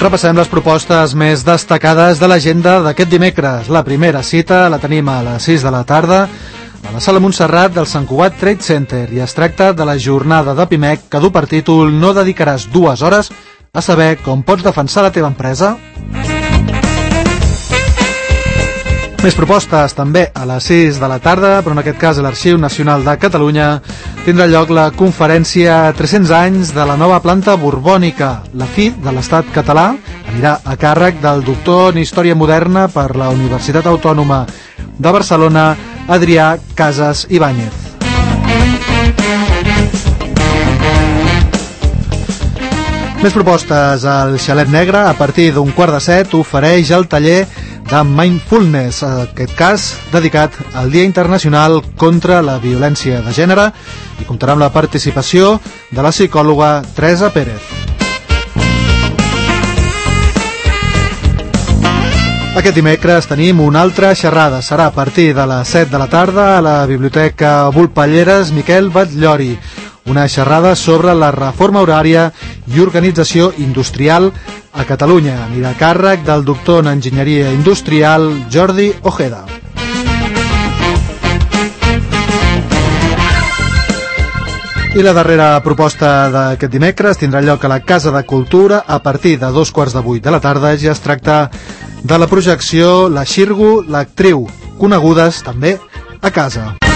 Repassem les propostes més destacades de l'agenda d'aquest dimecres. La primera cita la tenim a les 6 de la tarda a la Sala Montserrat del Sant Cugat Trade Center i es tracta de la jornada de PIMEC que du per títol "No dedicaràs 2 hores a saber com pots defensar la teva empresa". Més propostes també a les 6 de la tarda, però en aquest cas a l'Arxiu Nacional de Catalunya tindrà lloc la conferència 300 anys de la nova planta borbònica. La fi de l'Estat català anirà a càrrec del doctor en Història Moderna per la Universitat Autònoma de Barcelona, Adrià Casas Ibáñez. Més propostes. El Xalet Negre, a partir d'un 6:15, ofereix el taller de Mindfulness, en aquest cas dedicat al Dia Internacional contra la Violència de Gènere, i comptarà amb la participació de la psicòloga Teresa Pérez. Aquest dimecres tenim una altra xerrada. Serà a partir de les 7 de la tarda a la Biblioteca Volpelleres Miquel Batllori. Una xerrada sobre la reforma horària i organització industrial a Catalunya. Anirà a càrrec del doctor en Enginyeria Industrial Jordi Ojeda. I la darrera proposta d'aquest dimecres tindrà lloc a la Casa de Cultura a partir de 2:15 de la tarda. Ja es tracta de la projecció La Xirgu, l'actriu, conegudes també a casa.